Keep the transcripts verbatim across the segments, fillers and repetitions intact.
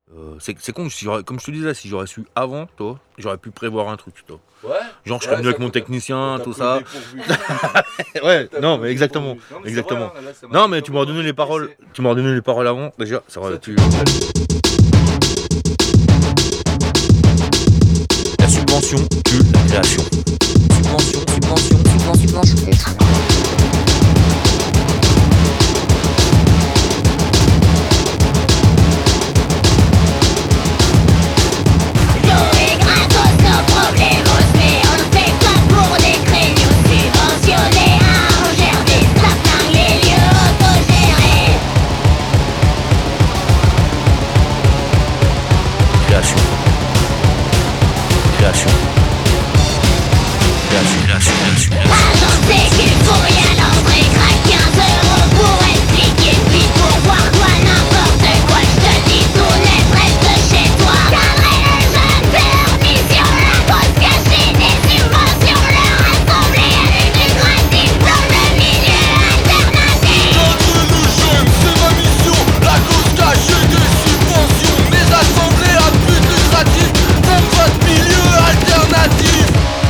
Euh, c'est, c'est con, si j'aurais- comme je te disais, si j'aurais su avant, toi, j'aurais pu prévoir un truc, toi. Ouais. Genre, je Ouais, serais venu avec ça, mon on t'a- technicien, on t'a tout pris ça. au dépourvu. Ouais, T'as non, pris au mais exactement, dépourvu. Non, mais c'est exactement. vrai, hein, là, ça m'a Non, fait mais tu comme m'aurais dans donné le les paroles, P C. tu m'aurais donné les paroles avant, déjà, ça aurait Ça, pu. tu vois. La subvention tue la création. Subvention, subvention, subvention, subvention. Jouer gratos nos problemos, mais on le fait pas pour des créneaux subventionnés. On gère des sapins, les lieux autogérés. Création. Création. Création, création, création, création. Agencer qu'il faut rien l'entrée, craque quinze euros pour expliquer. Puis pour voir toi n'importe quoi, je te dis tout net, reste chez toi. Cadrer les jeunes, permission, la cause cachée des subventions, leur assembler à but lucratif dans le milieu alternatif. Cadrer le jeune, c'est ma mission. La cause cachée des subventions. Mes assemblées à but lucratif dans votre milieu alternatif.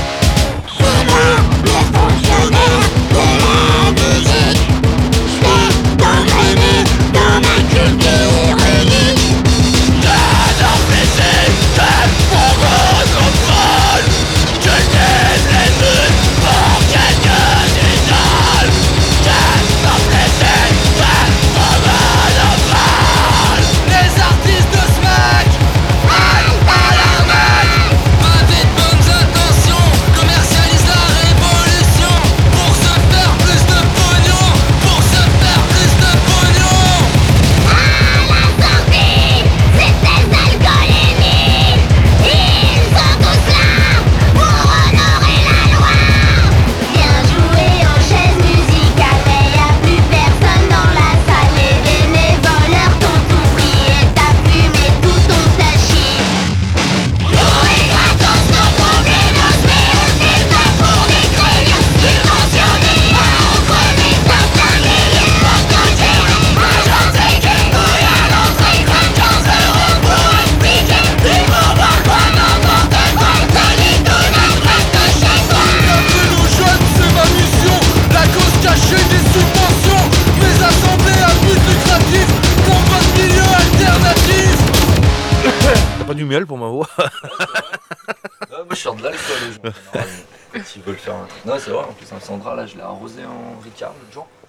Les fonctionnaires de la musique, j'fais t'engrainer dans ma culture unique. J'ai empêché que pour contrôle. Je lève les buts pour gagner des idoles. J'ai empêché que pour monopole. Les artistes de smack aillent à l'arnaque. Pavés de bonnes intentions, commercialisent la révolution. Pour se faire plus de pognon, pour se faire plus de pognon. À la sortie, c'est ces alcoolémies. Ils sont tous là pour honorer la loi. Viens jouer aux chaises musicales, mais y'a plus personne dans la salle. Les bénévoleurs t'ont tout pris et t'as fumé tout ton tachis. Jouer gratos nos problemos, mais on le fait pas pour des créneaux subventionnés. Entre les sapins, les lieux autogérés. Agencer qu'il faut à l'entrée, craque quinze euros pour expliquer. Puis pour voir quoi n'importe quoi, je te dis tout net, reste chez toi. Cadrer nos jeunes, c'est ma mission. La cause cachée des subventions. Mes assemblées à but lucratif dans votre milieu alternatif. T'as pas du miel pour ma voix? Ouais, moi je sors de l'alcool aux gens. Quand ils veulent faire un truc. Non, c'est vrai, en plus, un Sandra, là, je l'ai arrosé en Ricard l'autre jour.